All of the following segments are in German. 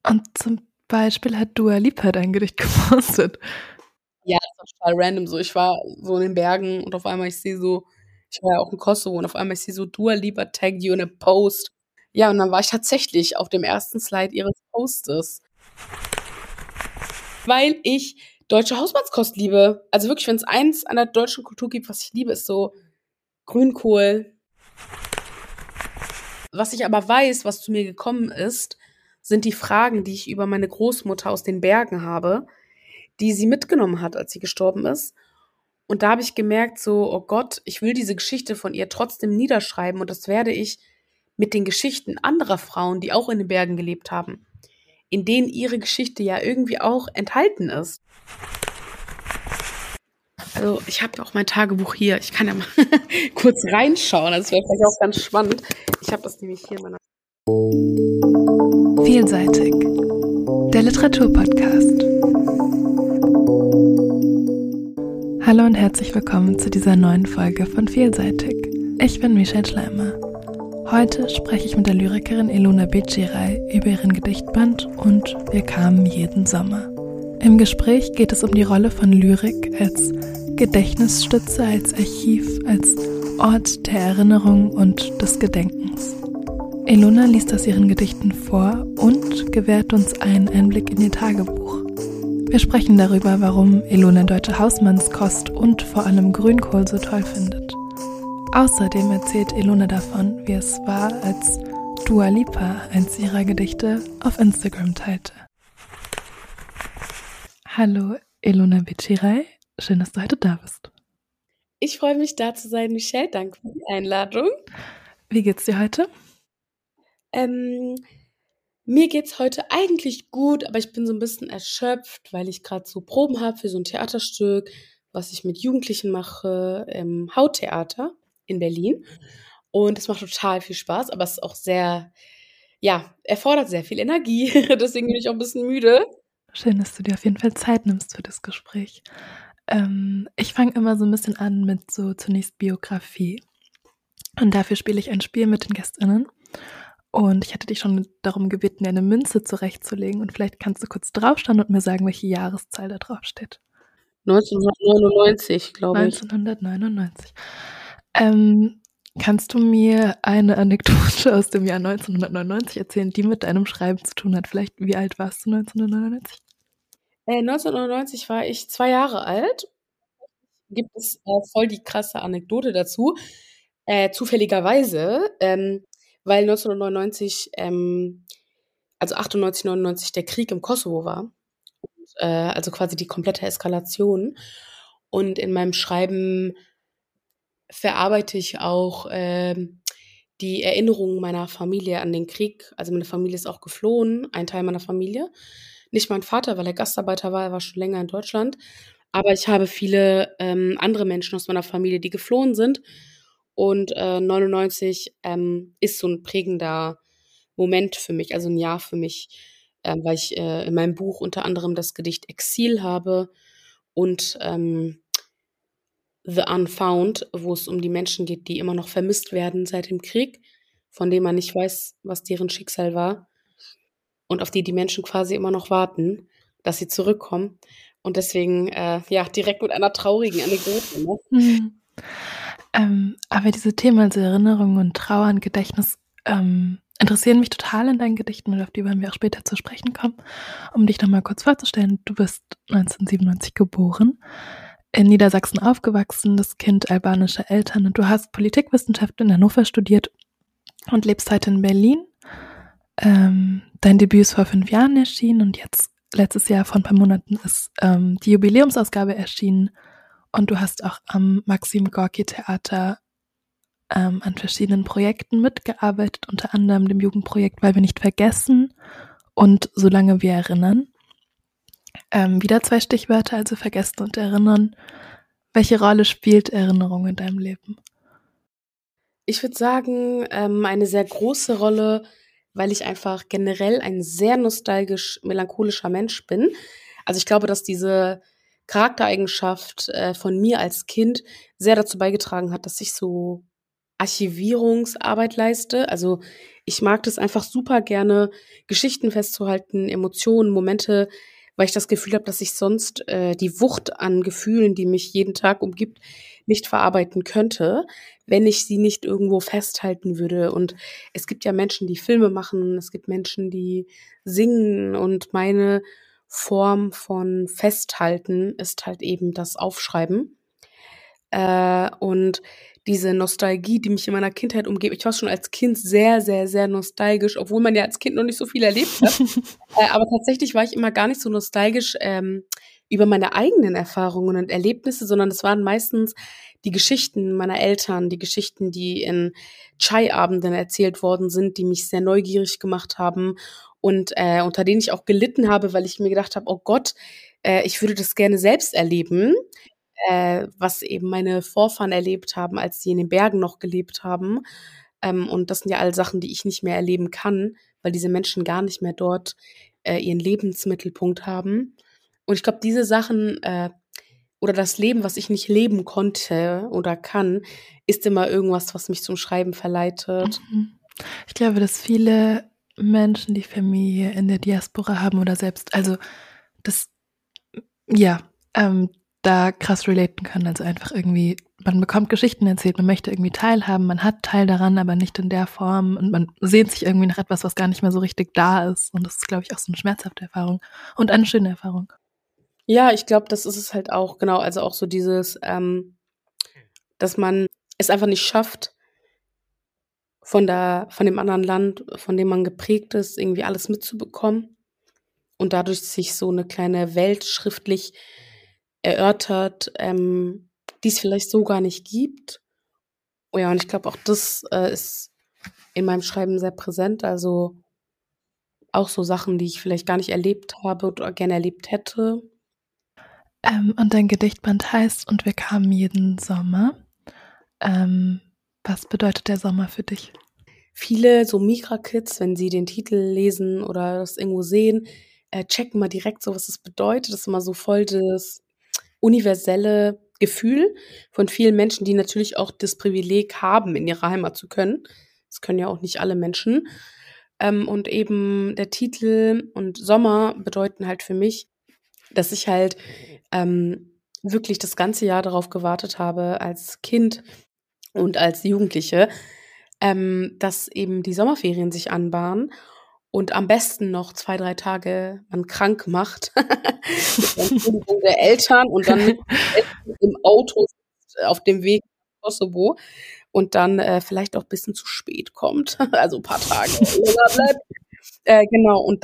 Und zum Beispiel hat Dua Lipa dein Gedicht gepostet. Ja, das war total random so. Ich war so in den Bergen und auf einmal ich war ja auch in Kosovo und auf einmal ich sehe so Dua Lipa tagged you in a post. Ja, und dann war ich tatsächlich auf dem ersten Slide ihres Postes. Weil ich deutsche Hausmannskost liebe. Also wirklich, wenn es eins an der deutschen Kultur gibt, was ich liebe, ist so Grünkohl. Was ich aber weiß, was zu mir gekommen ist, sind die Fragen, die ich über meine Großmutter aus den Bergen habe, die sie mitgenommen hat, als sie gestorben ist. Und da habe ich gemerkt, so, oh Gott, ich will diese Geschichte von ihr trotzdem niederschreiben und das werde ich mit den Geschichten anderer Frauen, die auch in den Bergen gelebt haben, in denen ihre Geschichte ja irgendwie auch enthalten ist. Also ich habe ja auch mein Tagebuch hier. Ich kann ja mal kurz reinschauen. Das wäre vielleicht auch ganz spannend. Ich habe das nämlich hier in meiner... Vielseitig. Der Literaturpodcast. Hallo und herzlich willkommen zu dieser neuen Folge von Vielseitig. Ich bin Michelle Schleimer. Heute spreche ich mit der Lyrikerin Ilona Beciraj über ihren Gedichtband und Wir kamen jeden Sommer. Im Gespräch geht es um die Rolle von Lyrik als Gedächtnisstütze, als Archiv, als Ort der Erinnerung und des Gedenkens. Ilona liest aus ihren Gedichten vor und gewährt uns einen Einblick in ihr Tagebuch. Wir sprechen darüber, warum Ilona deutsche Hausmannskost und vor allem Grünkohl so toll findet. Außerdem erzählt Ilona davon, wie es war, als Dua Lipa eins ihrer Gedichte auf Instagram teilte. Hallo Ilona Beciraj, schön, dass du heute da bist. Ich freue mich, da zu sein, Michelle. Danke für die Einladung. Wie geht's dir heute? Mir geht's heute eigentlich gut, aber ich bin so ein bisschen erschöpft, weil ich gerade so Proben habe für so ein Theaterstück, was ich mit Jugendlichen mache im Hauttheater in Berlin. Und es macht total viel Spaß, aber es ist auch sehr, ja, erfordert sehr viel Energie. Deswegen bin ich auch ein bisschen müde. Schön, dass du dir auf jeden Fall Zeit nimmst für das Gespräch. Ich fange immer so ein bisschen an mit so zunächst Biografie. Und dafür spiele ich ein Spiel mit den GästInnen. Und ich hatte dich schon darum gebeten, dir eine Münze zurechtzulegen. Und vielleicht kannst du kurz draufschauen und mir sagen, welche Jahreszahl da drauf steht. 1999, glaube ich. 1999. Kannst du mir eine Anekdote aus dem Jahr 1999 erzählen, die mit deinem Schreiben zu tun hat? Vielleicht, wie alt warst du 1999? 1999 war ich 2 Jahre alt. Gibt es voll die krasse Anekdote dazu. Zufälligerweise, weil 1999, also 98, 99 der Krieg im Kosovo war. Also quasi die komplette Eskalation. Und in meinem Schreiben verarbeite ich auch die Erinnerungen meiner Familie an den Krieg. Also meine Familie ist auch geflohen, ein Teil meiner Familie. Nicht mein Vater, weil er Gastarbeiter war, er war schon länger in Deutschland. Aber ich habe viele andere Menschen aus meiner Familie, die geflohen sind. Und 99 ist so ein prägender Moment für mich, also ein Jahr für mich, weil ich in meinem Buch unter anderem das Gedicht Exil habe und The Unfound, wo es um die Menschen geht, die immer noch vermisst werden seit dem Krieg, von denen man nicht weiß, was deren Schicksal war und auf die die Menschen quasi immer noch warten, dass sie zurückkommen. Und deswegen, ja, direkt mit einer traurigen Anekdote. Ne? Aber diese Themen, also Erinnerung und Trauer und Gedächtnis, interessieren mich total in deinen Gedichten und auf die wollen wir auch später zu sprechen kommen. Um dich nochmal kurz vorzustellen, du bist 1997 geboren, in Niedersachsen aufgewachsen, das Kind albanischer Eltern und du hast Politikwissenschaft in Hannover studiert und lebst heute in Berlin. Dein Debüt ist vor 5 Jahren erschienen und jetzt, letztes Jahr, vor ein paar Monaten, ist die Jubiläumsausgabe erschienen und du hast auch am Maxim Gorki Theater an verschiedenen Projekten mitgearbeitet, unter anderem dem Jugendprojekt Weil wir nicht vergessen und Solange wir erinnern. Wieder 2 Stichwörter, also vergessen und erinnern. Welche Rolle spielt Erinnerung in deinem Leben? Ich würde sagen, eine sehr große Rolle, weil ich einfach generell ein sehr nostalgisch-melancholischer Mensch bin. Also ich glaube, dass diese Charaktereigenschaft von mir als Kind sehr dazu beigetragen hat, dass ich so Archivierungsarbeit leiste. Also, ich mag das einfach super gerne, Geschichten festzuhalten, Emotionen, Momente, weil ich das Gefühl habe, dass ich sonst, die Wucht an Gefühlen, die mich jeden Tag umgibt, nicht verarbeiten könnte, wenn ich sie nicht irgendwo festhalten würde. Und es gibt ja Menschen, die Filme machen, es gibt Menschen, die singen, und meine Form von Festhalten ist halt eben das Aufschreiben. Und diese Nostalgie, die mich in meiner Kindheit umgibt, ich war schon als Kind sehr, sehr, sehr nostalgisch, obwohl man ja als Kind noch nicht so viel erlebt hat. Aber tatsächlich war ich immer gar nicht so nostalgisch, über meine eigenen Erfahrungen und Erlebnisse, sondern es waren meistens die Geschichten meiner Eltern, die Geschichten, die in Chai-Abenden erzählt worden sind, die mich sehr neugierig gemacht haben und, unter denen ich auch gelitten habe, weil ich mir gedacht habe: „Oh Gott, ich würde das gerne selbst erleben", was eben meine Vorfahren erlebt haben, als sie in den Bergen noch gelebt haben. Und das sind ja all Sachen, die ich nicht mehr erleben kann, weil diese Menschen gar nicht mehr dort, ihren Lebensmittelpunkt haben. Und ich glaube, diese Sachen, oder das Leben, was ich nicht leben konnte oder kann, ist immer irgendwas, was mich zum Schreiben verleitet. Mhm. Ich glaube, dass viele Menschen, die Familie in der Diaspora haben oder selbst, also das, ja, da krass relaten können. Also einfach irgendwie, man bekommt Geschichten erzählt, man möchte irgendwie teilhaben, man hat Teil daran, aber nicht in der Form, und man sehnt sich irgendwie nach etwas, was gar nicht mehr so richtig da ist. Und das ist, glaube ich, auch so eine schmerzhafte Erfahrung und eine schöne Erfahrung. Ja, ich glaube, das ist es halt auch, genau, also auch so dieses, dass man es einfach nicht schafft, von dem anderen Land, von dem man geprägt ist, irgendwie alles mitzubekommen und dadurch sich so 'ne kleine Welt schriftlich erörtert, die es vielleicht so gar nicht gibt. Oh ja, und ich glaube auch das, ist in meinem Schreiben sehr präsent, also auch so Sachen, die ich vielleicht gar nicht erlebt habe oder gerne erlebt hätte. Und dein Gedichtband heißt „Und wir kamen jeden Sommer". Ähm, Was bedeutet der Sommer für dich? Viele so Migra-Kids, wenn sie den Titel lesen oder das irgendwo sehen, checken mal direkt so, was das bedeutet. Das ist immer so voll das universelle Gefühl von vielen Menschen, die natürlich auch das Privileg haben, in ihrer Heimat zu können. Das können ja auch nicht alle Menschen. Und eben der Titel und Sommer bedeuten halt für mich, dass ich halt, wirklich das ganze Jahr darauf gewartet habe als Kind und als Jugendliche, dass eben die Sommerferien sich anbahnen und am besten noch 2 3 Tage man krank macht mit der Entschuldigung der Eltern und dann mit den Eltern im Auto sitzt auf dem Weg nach Kosovo und dann, vielleicht auch bisschen zu spät kommt, also 'n paar Tage länger bleibt. Genau, und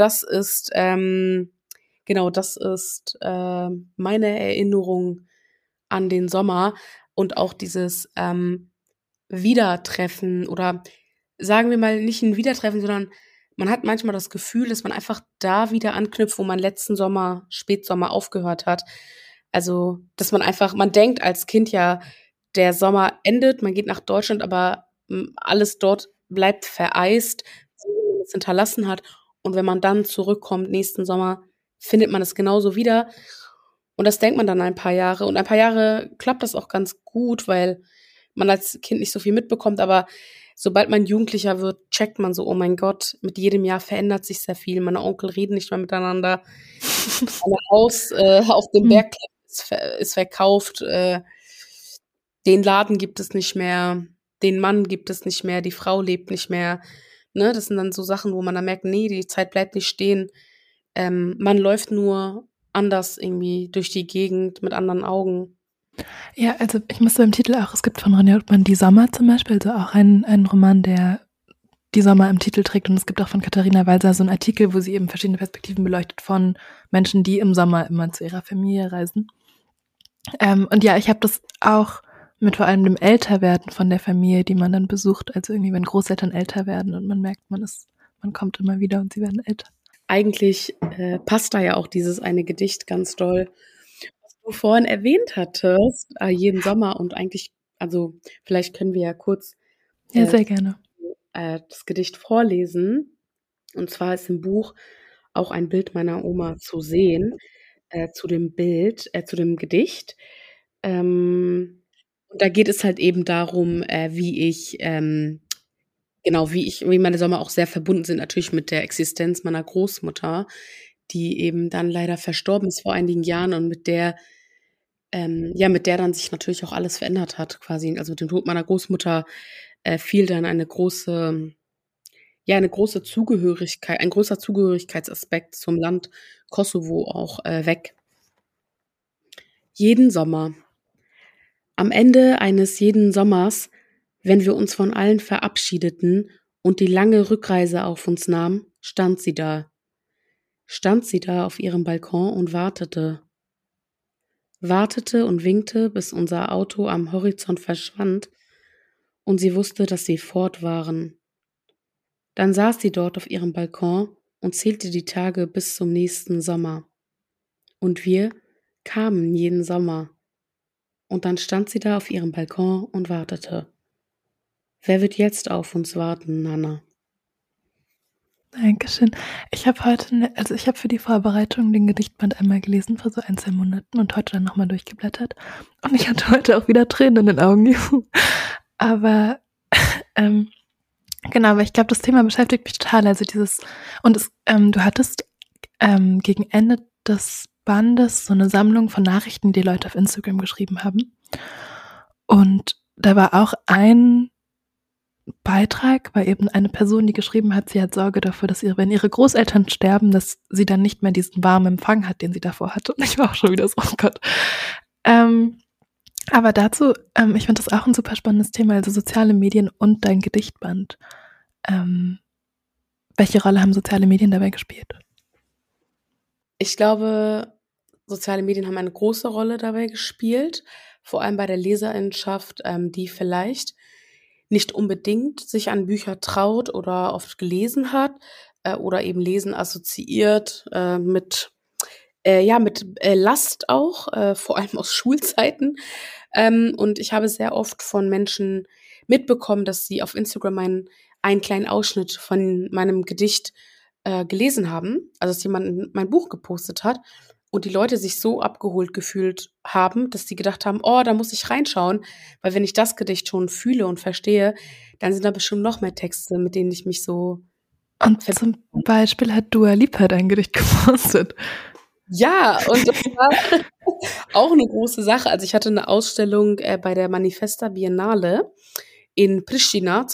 das ist, meine Erinnerung an den Sommer und auch dieses, Wiedertreffen oder sagen wir mal, nicht 'n Wiedertreffen, sondern man hat manchmal das Gefühl, dass man einfach da wieder anknüpft, wo man letzten Sommer, Spätsommer aufgehört hat. Also, dass man denkt als Kind ja, der Sommer endet, man geht nach Deutschland, aber, alles dort bleibt vereist, so wie man es hinterlassen hat. Und wenn man dann zurückkommt nächsten Sommer, findet man es genauso wieder. Und das denkt man dann ein paar Jahre. Und ein paar Jahre klappt das auch ganz gut, weil man als Kind nicht so viel mitbekommt, aber sobald man Jugendlicher wird, checkt man so: „Oh mein Gott, mit jedem Jahr verändert sich sehr viel. Meine Onkel reden nicht mehr miteinander. Mein Haus, auf dem Mhm. Berg ist verkauft. Den Laden gibt es nicht mehr, den Mann gibt es nicht mehr, die Frau lebt nicht mehr." Ne, das sind dann so Sachen, wo man dann merkt: „Ne, die Zeit bleibt nicht stehen." Man läuft nur anders irgendwie durch die Gegend mit anderen Augen. Ja, also ich muss beim Titel auch, es gibt von Ronja Ottmann „Die Sommer" zum Beispiel, also auch einen Roman, der „Die Sommer" im Titel trägt, und es gibt auch von Katharina Walser so 'n Artikel, wo sie eben verschiedene Perspektiven beleuchtet von Menschen, die im Sommer immer zu ihrer Familie reisen. Und ja, ich habe das auch mit vor allem dem Älterwerden von der Familie, die man dann besucht, also irgendwie, wenn Großeltern älter werden und man merkt, man kommt immer wieder und sie werden älter. Eigentlich, passt da ja auch dieses eine Gedicht ganz doll, was du vorhin erwähnt hattest, jeden Sommer und eigentlich also, vielleicht können wir ja kurz, Ja, äh, sehr gerne. das Gedicht vorlesen. Und zwar ist im Buch auch ein Bild meiner Oma zu sehen, zu dem Gedicht. Und Und da geht es halt eben darum, wie meine Sommer auch sehr verbunden sind natürlich mit der Existenz meiner Großmutter, die eben dann leider verstorben ist vor einigen Jahren und mit der dann sich natürlich auch alles verändert hat quasi. Also, mit dem Tod meiner Großmutter, fiel dann eine große Zugehörigkeit ein großer Zugehörigkeitsaspekt zum Land Kosovo auch, weg. Jeden Sommer. Am Ende eines jeden Sommers, wenn wir uns von allen verabschiedeten und die lange Rückreise auf uns nahm, stand sie da. Stand sie da auf ihrem Balkon und wartete. Wartete und winkte, bis unser Auto am Horizont verschwand und sie wusste, dass sie fort waren. Dann saß sie dort auf ihrem Balkon und zählte die Tage bis zum nächsten Sommer. Und wir kamen jeden Sommer. Und dann stand sie da auf ihrem Balkon und wartete. Wer wird jetzt auf uns warten, Nana? Dankeschön. Ich habe ich habe für die Vorbereitung den Gedichtband einmal gelesen vor so 1, 2 Monaten und heute dann nochmal durchgeblättert. Und ich hatte heute auch wieder Tränen in den Augen. Aber genau, aber ich glaube, das Thema beschäftigt mich total. Also du hattest gegen Ende des Bandes so eine Sammlung von Nachrichten, die Leute auf Instagram geschrieben haben. Und da war auch ein Beitrag, war eben eine Person, die geschrieben hat, sie hat Sorge dafür, dass wenn ihre Großeltern sterben, dass sie dann nicht mehr diesen warmen Empfang hat, den sie davor hatte. Und ich war auch schon wieder so, oh Gott. Aber dazu, ich finde das auch ein super spannendes Thema, also soziale Medien und dein Gedichtband. Welche Rolle haben soziale Medien dabei gespielt? Ich glaube, soziale Medien haben eine große Rolle dabei gespielt, vor allem bei der Leserinnenschaft, die vielleicht nicht unbedingt sich an Bücher traut oder oft gelesen hat, oder eben Lesen assoziiert, mit Last auch, vor allem aus Schulzeiten. Und ich habe sehr oft von Menschen mitbekommen, dass sie auf Instagram einen kleinen Ausschnitt von meinem Gedicht, gelesen haben, also dass jemand mein Buch gepostet hat und die Leute sich so abgeholt gefühlt haben, dass sie gedacht haben: „Oh, da muss ich reinschauen, weil wenn ich das Gedicht schon fühle und verstehe, dann sind da bestimmt noch mehr Texte, mit denen ich mich so Und verbinden zum kann.“ Beispiel hat Dua Lipa dein Gedicht gepostet. Ja, und das war auch 'ne große Sache. Also, ich hatte 'ne Ausstellung, bei der Manifesta Biennale in Pristina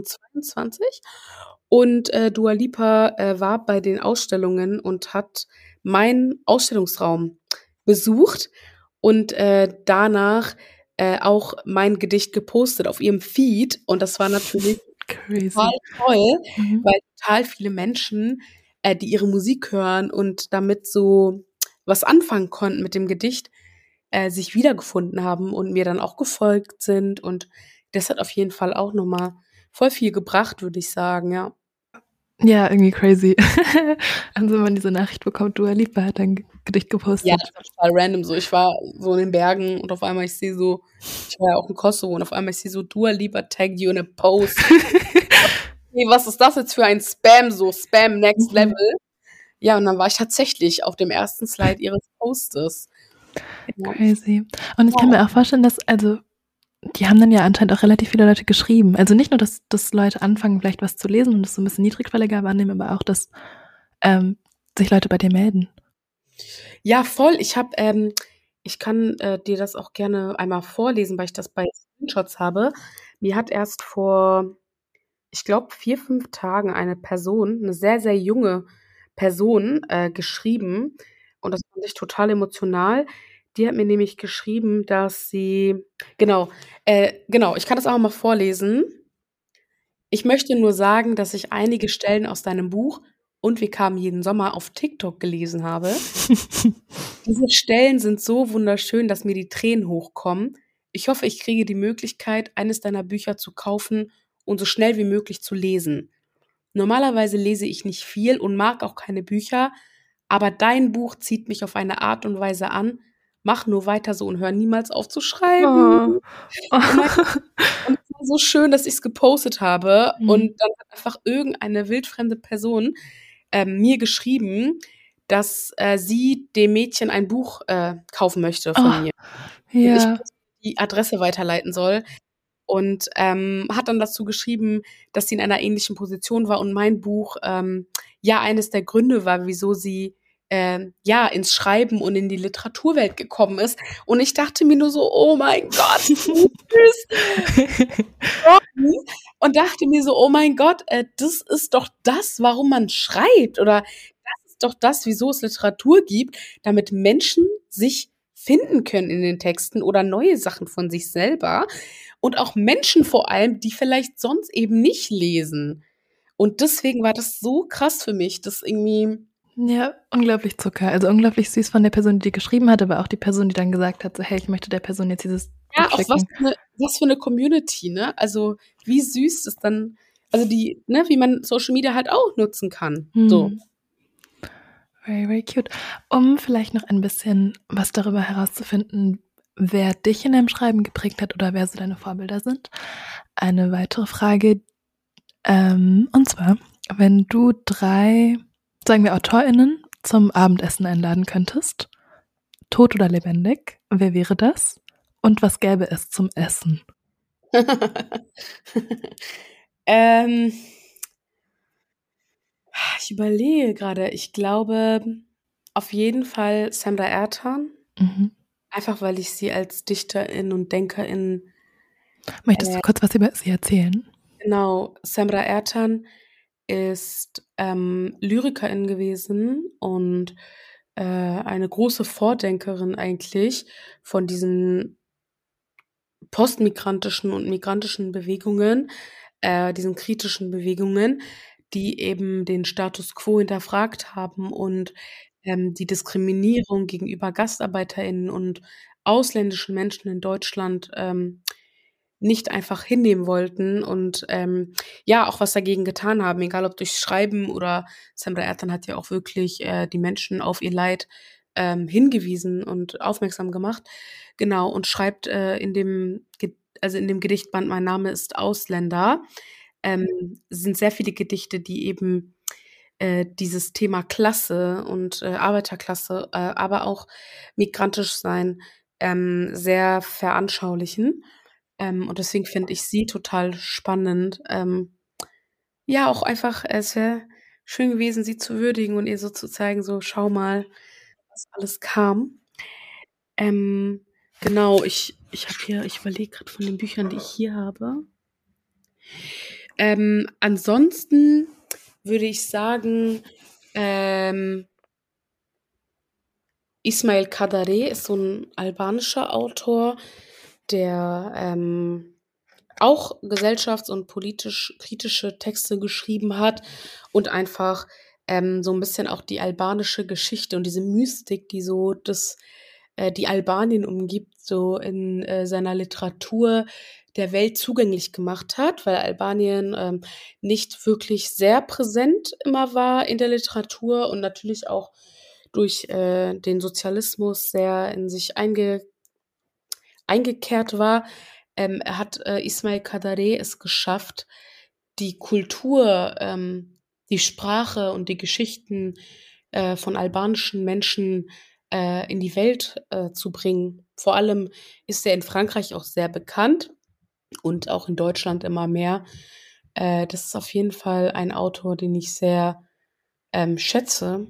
2022 und, Dua Lipa, war bei den Ausstellungen und hat meinen Ausstellungsraum besucht und, danach, auch mein Gedicht gepostet auf ihrem Feed und das war natürlich total Crazy. toll, Mhm. weil total viele Menschen, die ihre Musik hören und damit so was anfangen konnten mit dem Gedicht, sich wiedergefunden haben und mir dann auch gefolgt sind und das hat auf jeden Fall auch noch mal voll viel gebracht, würde ich sagen, ja. Ja, irgendwie crazy. Also, wenn man diese Nachricht bekommt, Dua Lipa hat dein Gedicht Ja, gepostet. das war total random so. Ich war so in den Bergen und auf einmal ich war ja auch in Kosovo und auf einmal ich sehe so: „Dua Lipa tagged you in a post.“ „Okay, was ist das jetzt für ein Spam, so Spam next level?“ Mhm. Ja, und dann war ich tatsächlich auf dem ersten Slide ihres Postes. Ja. Crazy. Und ich kann Ja. mir auch vorstellen, die haben dann ja anscheinend auch relativ viele Leute geschrieben. Also nicht nur, dass Leute anfangen, vielleicht was zu lesen und das so 'n bisschen niedrigschwelliger wahrnehmen, aber auch, dass, sich Leute bei dir melden. Ja, voll. Ich kann, dir das auch gerne einmal vorlesen, weil ich das bei Screenshots habe. Mir hat erst vor, ich glaube, 4, 5 Tagen eine Person, 'ne sehr, sehr junge Person, geschrieben und das fand ich total emotional. Die hat mir nämlich geschrieben, dass sie genau, ich kann das auch mal vorlesen. „Ich möchte nur sagen, dass ich einige Stellen aus deinem Buch „Und wir kamen jeden Sommer“ auf TikTok gelesen habe. Diese Stellen sind so wunderschön, dass mir die Tränen hochkommen. Ich hoffe, ich kriege die Möglichkeit, eines deiner Bücher zu kaufen und so schnell wie möglich zu lesen. Normalerweise lese ich nicht viel und mag auch keine Bücher, aber dein Buch zieht mich auf eine Art und Weise an. Mach nur weiter so und hör niemals auf zu schreiben. Oh. Und mein und es war so schön, dass ich's gepostet habe Mhm. und dann hat einfach irgendeine wildfremde Person, mir geschrieben, dass, sie dem Mädchen ein Buch, kaufen möchte von Oh, mir. Und ich ja. poste die Adresse weiterleiten soll. Und hat dann dazu geschrieben, dass sie in einer ähnlichen Position war und mein Buch ja eines der Gründe war, wieso sie ja ins Schreiben und in die Literaturwelt gekommen ist. Und ich dachte mir nur so, oh mein Gott, wie süß. Und dachte mir so, oh mein Gott, das ist doch das, warum man schreibt. Oder das ist doch das, wieso es Literatur gibt, damit Menschen sich finden können in den Texten oder neue Sachen von sich selber. Und auch Menschen vor allem, die vielleicht sonst eben nicht lesen. Und deswegen war das so krass für mich, dass irgendwie. Ja, unglaublich Zucker. Also unglaublich süß von der Person, die geschrieben hat, aber auch die Person, die dann gesagt hat, so, hey, ich möchte der Person jetzt dieses Ja, Buch auch schicken. was für eine Community, ne? Also, wie süß das dann, also die, ne, wie man Social Media halt auch nutzen kann. So. Very, very cute. Um vielleicht noch ein bisschen was darüber herauszufinden, wer dich in deinem Schreiben geprägt hat oder wer so deine Vorbilder sind. Eine weitere Frage, und zwar, wenn du 3, sagen wir AutorInnen, zum Abendessen einladen könntest, tot oder lebendig, wer wäre das? Und was gäbe es zum Essen? Ich überlege gerade. Ich glaube, auf jeden Fall Semra Ertan. Einfach, weil ich sie als Dichterin und Denkerin. Möchtest du kurz was über sie erzählen? Genau, Semra Ertan ist Lyrikerin gewesen und eine große Vordenkerin eigentlich von diesen postmigrantischen und migrantischen Bewegungen, diesen kritischen Bewegungen, die eben den Status quo hinterfragt haben und die Diskriminierung gegenüber GastarbeiterInnen und ausländischen Menschen in Deutschland nicht einfach hinnehmen wollten und ja, auch was dagegen getan haben, egal ob durch Schreiben oder Semra Ertan hat ja auch wirklich die Menschen auf ihr Leid hingewiesen und aufmerksam gemacht. Genau, und schreibt in dem Gedichtband Mein Name ist Ausländer, sind sehr viele Gedichte, die eben dieses Thema Klasse und Arbeiterklasse, aber auch migrantisch sein, sehr veranschaulichen. Und deswegen finde ich sie total spannend. Ja, auch einfach, es wäre schön gewesen, sie zu würdigen und ihr so zu zeigen, so schau mal, was alles kam. Genau, ich überlege gerade von den Büchern, die ich hier habe. Ansonsten würde ich sagen, Ismail Kadare ist so ein albanischer Autor, der auch gesellschafts- und politisch kritische Texte geschrieben hat und einfach so ein bisschen auch die albanische Geschichte und diese Mystik, die so die Albanien umgibt, so in seiner Literatur der Welt zugänglich gemacht hat, weil Albanien nicht wirklich sehr präsent immer war in der Literatur und natürlich auch durch den Sozialismus sehr in sich eingekehrt war. Hat Ismail Kadare es geschafft, die Kultur, die Sprache und die Geschichten von albanischen Menschen in die Welt zu bringen. Vor allem ist er in Frankreich auch sehr bekannt und auch in Deutschland immer mehr. Das ist auf jeden Fall ein Autor, den ich sehr schätze.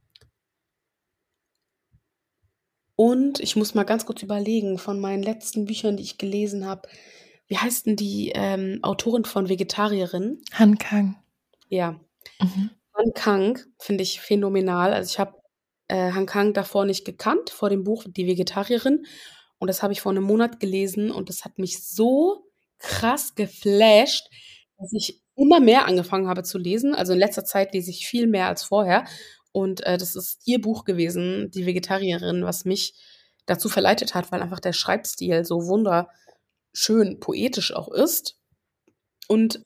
Und ich muss mal ganz kurz überlegen, von meinen letzten Büchern, die ich gelesen habe, wie heißt denn die Autorin von Vegetarierin? Han Kang. Ja. Han Kang finde ich phänomenal. Also ich habe Han Kang davor nicht gekannt, vor dem Buch Die Vegetarierin. Und das habe ich vor einem Monat gelesen und das hat mich so krass geflasht, dass ich immer mehr angefangen habe zu lesen. Also in letzter Zeit lese ich viel mehr als vorher. Und das ist ihr Buch gewesen, Die Vegetarierin, was mich dazu verleitet hat, weil einfach der Schreibstil so wunderschön poetisch auch ist. Und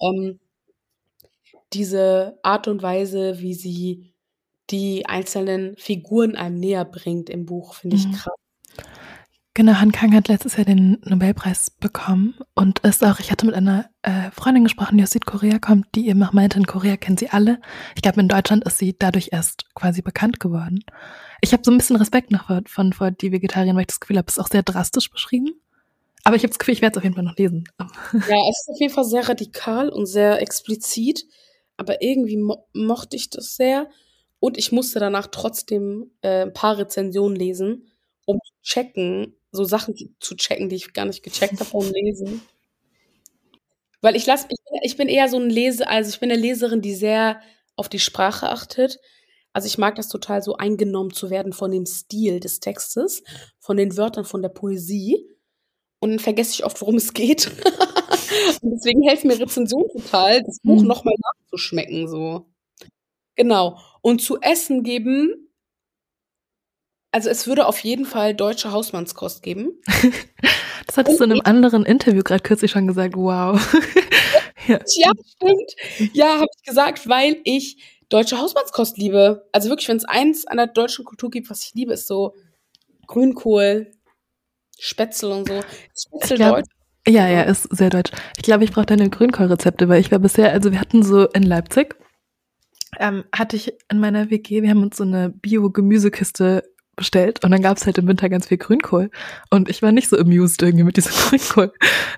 diese Art und Weise, wie sie die einzelnen Figuren einem näher bringt im Buch, finde ich krass. Genau, Han Kang hat letztes Jahr den Nobelpreis bekommen und ist auch, ich hatte mit einer Freundin gesprochen, die aus Südkorea kommt, die eben auch meinte, in Korea kennen sie alle. Ich glaube, in Deutschland ist sie dadurch erst quasi bekannt geworden. Ich habe so ein bisschen Respekt noch vor Die Vegetarierin, weil ich das Gefühl habe, es ist auch sehr drastisch beschrieben. Aber ich habe das Gefühl, ich werde es auf jeden Fall noch lesen. Ja, es ist auf jeden Fall sehr radikal und sehr explizit, aber irgendwie mochte ich das sehr. Und ich musste danach trotzdem ein paar Rezensionen lesen, um zu checken, so Sachen zu checken, die ich gar nicht gecheckt habe beim Lesen. Weil ich bin eher so ein also ich bin eine Leserin, die sehr auf die Sprache achtet. Also ich mag das total, so eingenommen zu werden von dem Stil des Textes, von den Wörtern, von der Poesie. Und dann vergesse ich oft, worum es geht. Und deswegen helfen mir Rezensionen total, das Buch Mhm. noch mal nachzuschmecken, so. Genau. Und zu essen geben, also es würde auf jeden Fall deutsche Hausmannskost geben. Das hattest Und du in einem anderen Interview gerade kürzlich schon gesagt. Wow. Ja. ja, stimmt. Ja, habe ich gesagt, weil ich deutsche Hausmannskost liebe. Also wirklich, wenn es eins an der deutschen Kultur gibt, was ich liebe, ist so Grünkohl, Spätzle und so. Ist Ich Spätzle glaube, deutsch? ja, Ja. ist sehr deutsch. Ich glaube, ich brauche deine Grünkohlrezepte, weil ich war bisher, also wir hatten so in Leipzig, hatte ich in meiner WG, wir haben uns so eine Bio-Gemüsekiste bestellt und dann gab es halt im Winter ganz viel Grünkohl und ich war nicht so amused irgendwie mit diesem Grünkohl.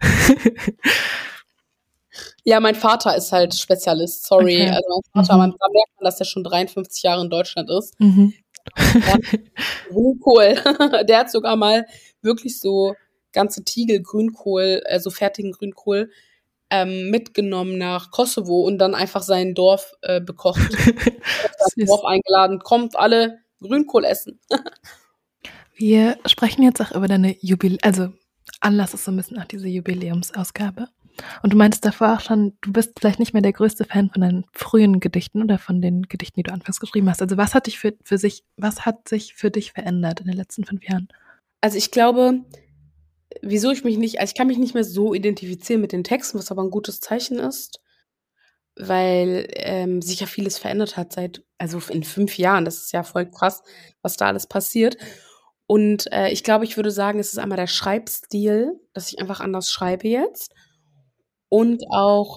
Ja, mein Vater ist halt Spezialist, sorry. Okay. Also mein Vater, Mhm. da merkt man, dass er schon 53 Jahre in Deutschland ist. Mhm. Der hat Grünkohl. Der hat sogar mal wirklich so ganze Tiegel Grünkohl, also fertigen Grünkohl, mitgenommen nach Kosovo und dann einfach sein Dorf bekocht. Das Süß. Dorf eingeladen, kommt alle Grünkohl essen. Wir sprechen jetzt auch über deine also Anlass ist so ein bisschen auch diese Jubiläumsausgabe. Und du meintest davor auch schon, du bist vielleicht nicht mehr der größte Fan von deinen frühen Gedichten oder von den Gedichten, die du anfangs geschrieben hast. Also was hat sich für dich verändert in den letzten 5 Jahren? Also ich glaube, also ich kann mich nicht mehr so identifizieren mit den Texten, was aber ein gutes Zeichen ist, weil sich ja vieles verändert hat also in 5 Jahren. Das ist ja voll krass, was da alles passiert. Und ich glaube, ich würde sagen, es ist einmal der Schreibstil, dass ich einfach anders schreibe jetzt. Und auch,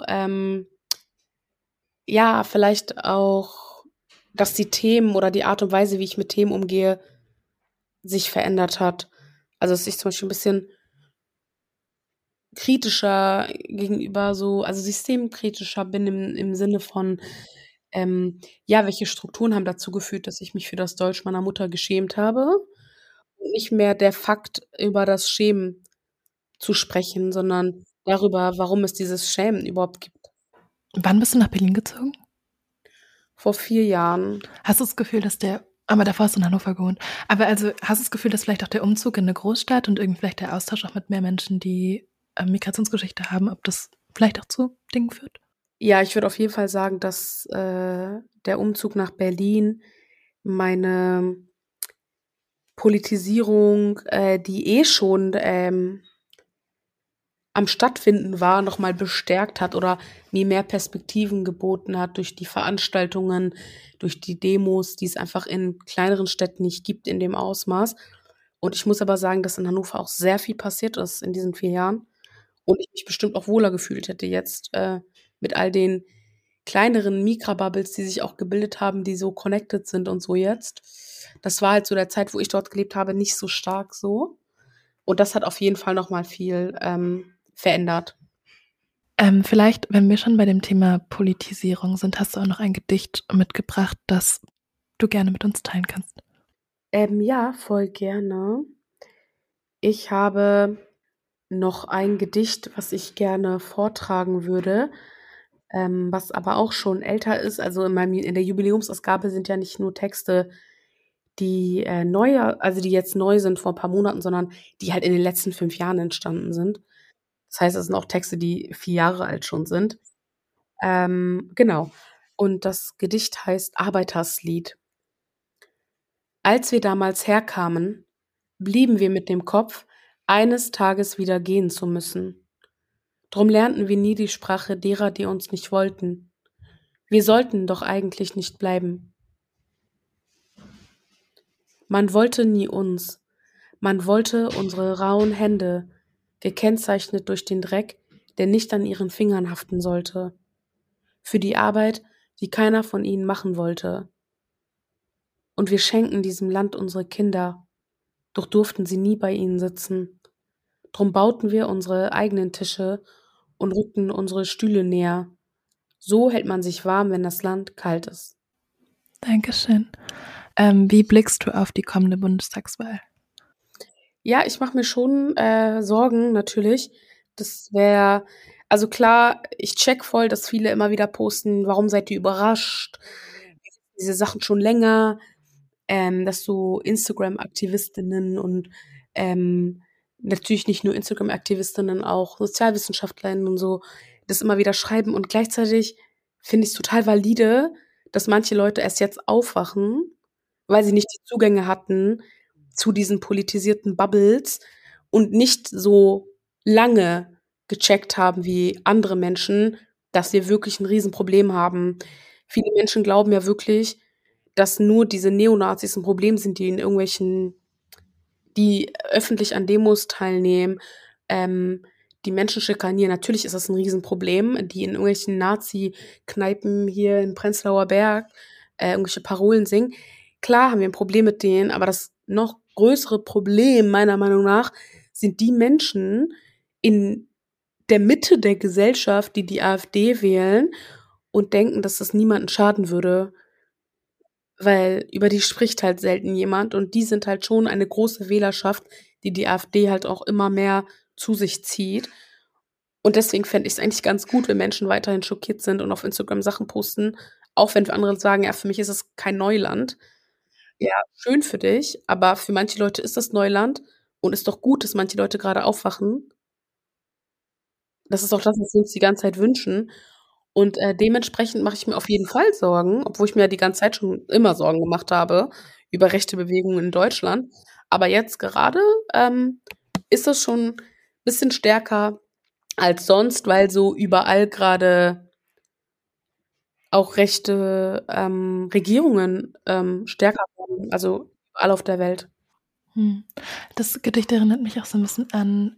ja, vielleicht auch, dass die Themen oder die Art und Weise, wie ich mit Themen umgehe, sich verändert hat. Also, dass ich zum Beispiel ein bisschen kritischer gegenüber also systemkritischer bin im Sinne von, ja, welche Strukturen haben dazu geführt, dass ich mich für das Deutsch meiner Mutter geschämt habe? Und nicht mehr der Fakt über das Schämen zu sprechen, sondern darüber, warum es dieses Schämen überhaupt gibt. Wann bist du nach Berlin gezogen? Vor 4 Jahren. Hast du das Gefühl, aber davor hast du in Hannover gewohnt. Aber also hast du das Gefühl, dass vielleicht auch der Umzug in eine Großstadt und irgendwie vielleicht der Austausch auch mit mehr Menschen, die Migrationsgeschichte haben, ob das vielleicht auch zu Dingen führt? Ja, ich würde auf jeden Fall sagen, dass, der Umzug nach Berlin meine Politisierung, die schon, am Stattfinden war, noch mal bestärkt hat oder mir mehr Perspektiven geboten hat durch die Veranstaltungen, durch die Demos, die es einfach in kleineren Städten nicht gibt in dem Ausmaß. Und ich muss aber sagen, dass in Hannover auch sehr viel passiert ist in diesen 4 Jahren und ich mich bestimmt auch wohler gefühlt hätte jetzt, mit all den kleineren Mikrabubbles, die sich auch gebildet haben, die so connected sind und so jetzt. Das war halt zu der Zeit, wo ich dort gelebt habe, nicht so stark so. Und das hat auf jeden Fall noch mal viel, verändert. Vielleicht, wenn wir schon bei dem Thema Politisierung sind, hast du auch noch ein Gedicht mitgebracht, das du gerne mit uns teilen kannst. Ja, voll gerne. Ich habe noch ein Gedicht, was ich gerne vortragen würde, was aber auch schon älter ist. Also in der Jubiläumsausgabe sind ja nicht nur Texte, die die jetzt neu sind vor ein paar Monaten, sondern die halt in den letzten 5 Jahren entstanden sind. Das heißt, es sind auch Texte, die 4 Jahre alt schon sind. Genau. Und das Gedicht heißt Arbeiterslied. Als wir damals herkamen, blieben wir mit dem Kopf, eines Tages wieder gehen zu müssen. Drum lernten wir nie die Sprache derer, die uns nicht wollten. Wir sollten doch eigentlich nicht bleiben. Man wollte nie uns. Man wollte unsere rauen Hände, gekennzeichnet durch den Dreck, der nicht an ihren Fingern haften sollte. Für die Arbeit, die keiner von ihnen machen wollte. Und wir schenkten diesem Land unsere Kinder, doch durften sie nie bei ihnen sitzen. Drum bauten wir unsere eigenen Tische und rückten unsere Stühle näher. So hält man sich warm, wenn das Land kalt ist. Dankeschön. Wie blickst du auf die kommende Bundestagswahl? Ja, ich mache mir schon Sorgen natürlich. Das wäre, also klar, ich check voll, dass viele immer wieder posten, warum seid ihr überrascht? Diese Sachen schon länger, dass so Instagram-Aktivistinnen und natürlich nicht nur Instagram-Aktivistinnen, auch Sozialwissenschaftlerinnen und so, das immer wieder schreiben. Und gleichzeitig finde ich es total valide, dass manche Leute erst jetzt aufwachen, weil sie nicht die Zugänge hatten zu diesen politisierten Bubbles und nicht so lange gecheckt haben wie andere Menschen, dass wir wirklich ein Riesenproblem haben. Viele Menschen glauben ja wirklich, dass nur diese Neonazis ein Problem sind, die öffentlich an Demos teilnehmen, die Menschen schikanieren. Natürlich ist das ein Riesenproblem, die in irgendwelchen Nazi-Kneipen hier in Prenzlauer Berg irgendwelche Parolen singen. Klar haben wir ein Problem mit denen, aber das noch größere Problem meiner Meinung nach sind die Menschen in der Mitte der Gesellschaft, die die AfD wählen und denken, dass das niemanden schaden würde, weil über die spricht halt selten jemand und die sind halt schon eine große Wählerschaft, die die AfD halt auch immer mehr zu sich zieht. Und deswegen fände ich es eigentlich ganz gut, wenn Menschen weiterhin schockiert sind und auf Instagram Sachen posten, auch wenn andere sagen, ja, für mich ist es kein Neuland. Ja, schön für dich, aber für manche Leute ist das Neuland und ist doch gut, dass manche Leute gerade aufwachen. Das ist auch das, was wir uns die ganze Zeit wünschen. Und dementsprechend mache ich mir auf jeden Fall Sorgen, obwohl ich mir ja die ganze Zeit schon immer Sorgen gemacht habe über rechte Bewegungen in Deutschland. Aber jetzt gerade ist das schon ein bisschen stärker als sonst, weil so überall gerade auch rechte Regierungen stärker werden, also überall auf der Welt. Das Gedicht erinnert mich auch so ein bisschen an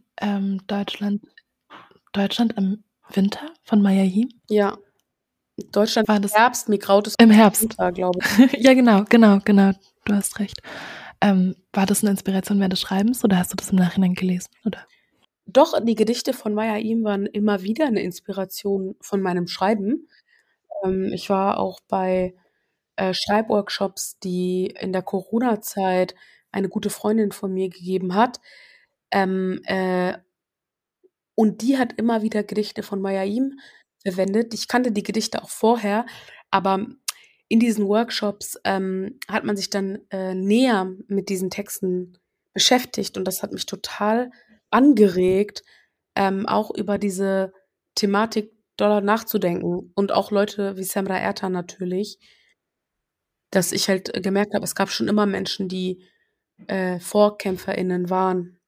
Deutschland im Winter von Maya Him. Ja, Deutschland War im das Herbst, mir graut es im im Herbst? Winter, glaube ich. Ja, genau. Du hast recht. War das eine Inspiration während des Schreibens oder hast du das im Nachhinein gelesen? Oder? Doch, die Gedichte von Maya Ihm waren immer wieder eine Inspiration von meinem Schreiben. Ich war auch bei Schreibworkshops, die in der Corona-Zeit eine gute Freundin von mir gegeben hat. Ähm, äh, und die hat immer wieder Gedichte von Maya Ihm verwendet. Ich kannte die Gedichte auch vorher, aber in diesen Workshops hat man sich dann näher mit diesen Texten beschäftigt und das hat mich total angeregt, auch über diese Thematik doller nachzudenken und auch Leute wie Semra Ertan natürlich, dass ich halt gemerkt habe, es gab schon immer Menschen, die VorkämpferInnen waren.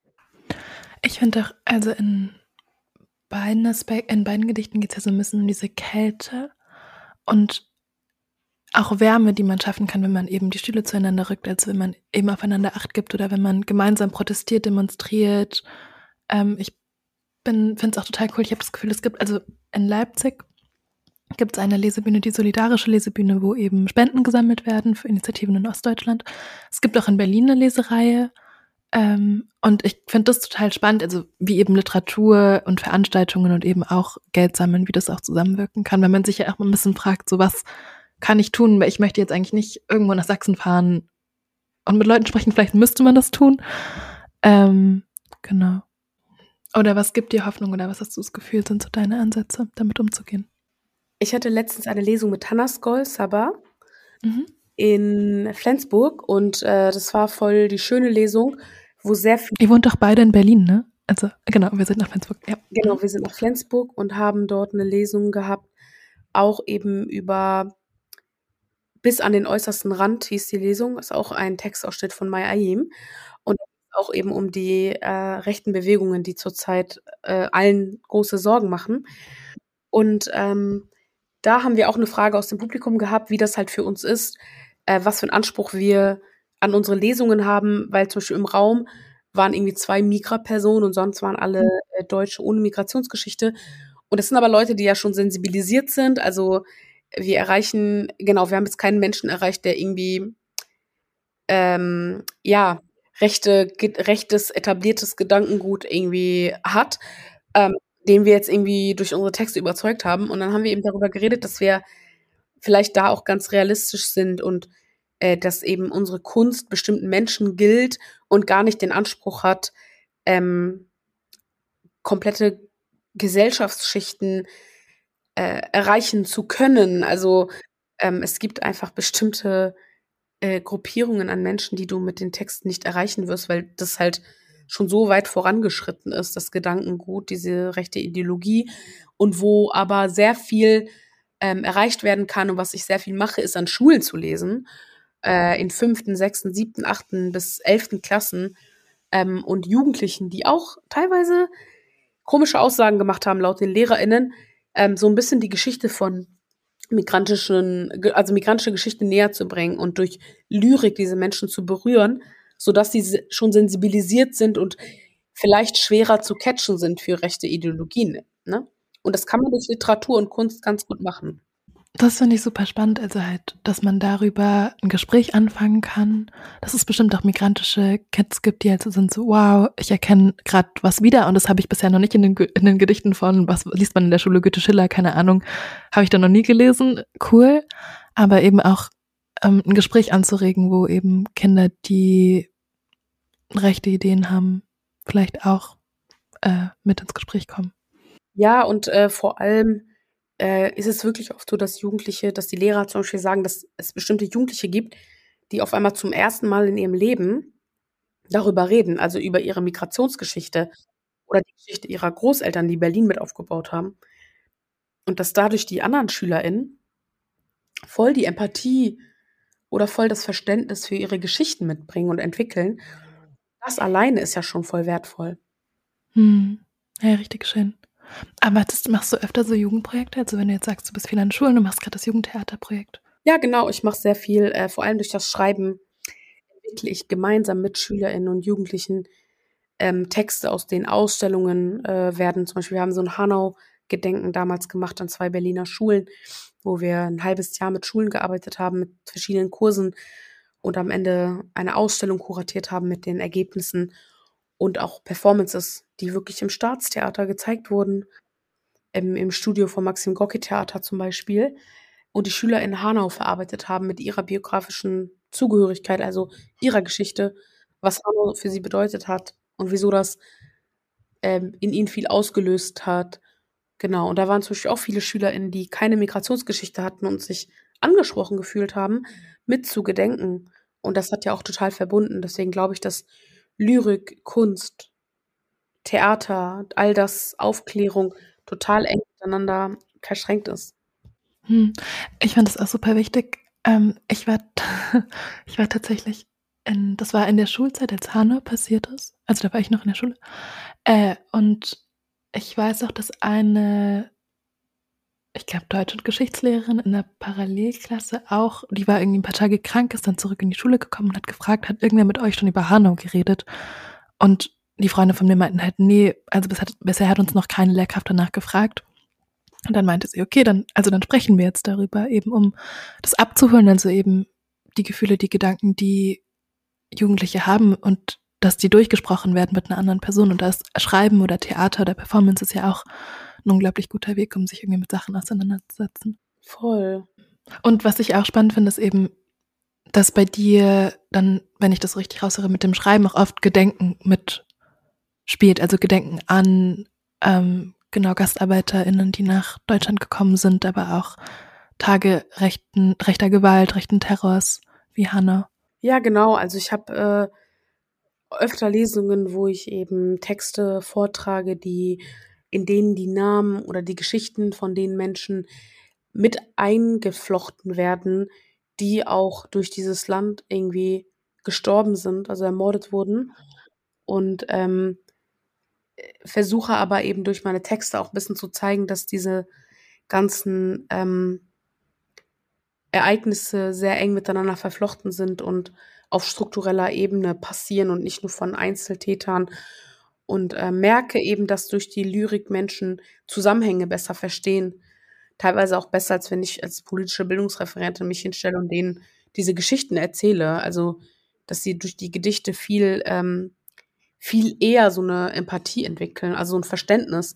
Ich finde auch, also in beiden Gedichten geht es ja so ein bisschen um diese Kälte und auch Wärme, die man schaffen kann, wenn man eben die Stühle zueinander rückt, also wenn man eben aufeinander Acht gibt oder wenn man gemeinsam protestiert, demonstriert. Ich finde es auch total cool. Ich habe das Gefühl, es gibt, also in Leipzig gibt es eine Lesebühne, die solidarische Lesebühne, wo eben Spenden gesammelt werden für Initiativen in Ostdeutschland. Es gibt auch in Berlin eine Lesereihe. Und ich finde das total spannend, also wie eben Literatur und Veranstaltungen und eben auch Geld sammeln, wie das auch zusammenwirken kann, weil man sich ja auch mal ein bisschen fragt, so was kann ich tun, weil ich möchte jetzt eigentlich nicht irgendwo nach Sachsen fahren und mit Leuten sprechen, vielleicht müsste man das tun. Genau. Oder was gibt dir Hoffnung oder was hast du das Gefühl, sind so deine Ansätze, damit umzugehen? Ich hatte letztens eine Lesung mit Hanna Skoll-Sabah in Flensburg und das war voll die schöne Lesung, wo sehr viel... Ihr wohnt doch beide in Berlin, ne? Also, genau, wir sind nach Flensburg, ja. Genau, wir sind nach Flensburg und haben dort eine Lesung gehabt, auch eben über Bis an den äußersten Rand hieß die Lesung, ist auch ein Textausschnitt von Mai Ayim und auch eben um die rechten Bewegungen, die zurzeit allen große Sorgen machen. Und da haben wir auch eine Frage aus dem Publikum gehabt, wie das halt für uns ist, was für einen Anspruch wir an unsere Lesungen haben, weil zum Beispiel im Raum waren irgendwie 2 Migra-Personen und sonst waren alle Deutsche ohne Migrationsgeschichte. Und das sind aber Leute, die ja schon sensibilisiert sind. Also wir haben jetzt keinen Menschen erreicht, der irgendwie ja, rechtes, etabliertes Gedankengut irgendwie hat, den wir jetzt irgendwie durch unsere Texte überzeugt haben. Und dann haben wir eben darüber geredet, dass wir vielleicht da auch ganz realistisch sind und dass eben unsere Kunst bestimmten Menschen gilt und gar nicht den Anspruch hat, komplette Gesellschaftsschichten erreichen zu können. Also es gibt einfach bestimmte Gruppierungen an Menschen, die du mit den Texten nicht erreichen wirst, weil das halt schon so weit vorangeschritten ist, das Gedankengut, diese rechte Ideologie, und wo aber sehr viel erreicht werden kann. Und was ich sehr viel mache, ist an Schulen zu lesen, in 5., 6., 7., 8. bis 11. Klassen, und Jugendlichen, die auch teilweise komische Aussagen gemacht haben, laut den LehrerInnen, so ein bisschen die Geschichte von migrantische Geschichte näher zu bringen und durch Lyrik diese Menschen zu berühren, sodass sie schon sensibilisiert sind und vielleicht schwerer zu catchen sind für rechte Ideologien, ne? Und das kann man durch Literatur und Kunst ganz gut machen. Das finde ich super spannend, also halt, dass man darüber ein Gespräch anfangen kann, dass es bestimmt auch migrantische Kids gibt, die halt so sind, so wow, ich erkenne gerade was wieder, und das habe ich bisher noch nicht in den Gedichten von, was liest man in der Schule, Goethe, Schiller, keine Ahnung, habe ich da noch nie gelesen, cool, aber eben auch ein Gespräch anzuregen, wo eben Kinder, die rechte Ideen haben, vielleicht auch mit ins Gespräch kommen. Ja, und vor allem ist es wirklich oft so, dass die Lehrer zum Beispiel sagen, dass es bestimmte Jugendliche gibt, die auf einmal zum ersten Mal in ihrem Leben darüber reden, also über ihre Migrationsgeschichte oder die Geschichte ihrer Großeltern, die Berlin mit aufgebaut haben. Und dass dadurch die anderen SchülerInnen voll die Empathie oder voll das Verständnis für ihre Geschichten mitbringen und entwickeln. Das alleine ist ja schon voll wertvoll. Ja, richtig schön. Aber machst du öfter so Jugendprojekte? Also wenn du jetzt sagst, du bist viel an Schulen, du machst gerade das Jugendtheaterprojekt. Ja, genau, ich mache sehr viel, vor allem durch das Schreiben entwickle ich gemeinsam mit SchülerInnen und Jugendlichen Texte aus den Ausstellungen werden. Zum Beispiel, wir haben so ein Hanau-Gedenken damals gemacht an 2 Berliner Schulen, wo wir ein halbes Jahr mit Schulen gearbeitet haben, mit verschiedenen Kursen und am Ende eine Ausstellung kuratiert haben mit den Ergebnissen und auch Performances, die wirklich im Staatstheater gezeigt wurden, im Studio vom Maxim Gorki Theater zum Beispiel, und die Schüler in Hanau verarbeitet haben mit ihrer biografischen Zugehörigkeit, also ihrer Geschichte, was Hanau für sie bedeutet hat und wieso das in ihnen viel ausgelöst hat. Genau, und da waren zum Beispiel auch viele SchülerInnen, die keine Migrationsgeschichte hatten und sich angesprochen gefühlt haben, mit zu gedenken. Und das hat ja auch total verbunden. Deswegen glaube ich, dass Lyrik, Kunst, Theater, all das, Aufklärung total eng miteinander verschränkt ist. Ich fand das auch super wichtig. Ich war tatsächlich das war in der Schulzeit, als Hanau passiert ist. Also da war ich noch in der Schule. Und ich weiß auch, dass ich glaube, Deutsch- und Geschichtslehrerin in der Parallelklasse auch, die war irgendwie ein paar Tage krank, ist dann zurück in die Schule gekommen und hat gefragt, hat irgendwer mit euch schon über Hanau geredet? Und die Freunde von mir meinten halt, nee, also bisher hat uns noch keine Lehrkraft danach gefragt. Und dann meinte sie, okay, dann sprechen wir jetzt darüber, eben um das abzuholen, also eben die Gefühle, die Gedanken, die Jugendliche haben, und dass die durchgesprochen werden mit einer anderen Person. Und das Schreiben oder Theater oder Performance ist ja auch ein unglaublich guter Weg, um sich irgendwie mit Sachen auseinanderzusetzen. Voll. Und was ich auch spannend finde, ist eben, dass bei dir dann, wenn ich das richtig raushöre, mit dem Schreiben auch oft Gedenken mitspielt, also Gedenken an genau GastarbeiterInnen, die nach Deutschland gekommen sind, aber auch Tage rechter Gewalt, rechten Terrors wie Hanau. Ja, genau. Also ich habe öfter Lesungen, wo ich eben Texte vortrage, in denen die Namen oder die Geschichten von den Menschen mit eingeflochten werden, die auch durch dieses Land irgendwie gestorben sind, also ermordet wurden. Und versuche aber eben durch meine Texte auch ein bisschen zu zeigen, dass diese ganzen Ereignisse sehr eng miteinander verflochten sind und auf struktureller Ebene passieren und nicht nur von Einzeltätern. Und merke eben, dass durch die Lyrik Menschen Zusammenhänge besser verstehen. Teilweise auch besser, als wenn ich als politische Bildungsreferentin mich hinstelle und denen diese Geschichten erzähle. Also dass sie durch die Gedichte viel eher so eine Empathie entwickeln, also so ein Verständnis.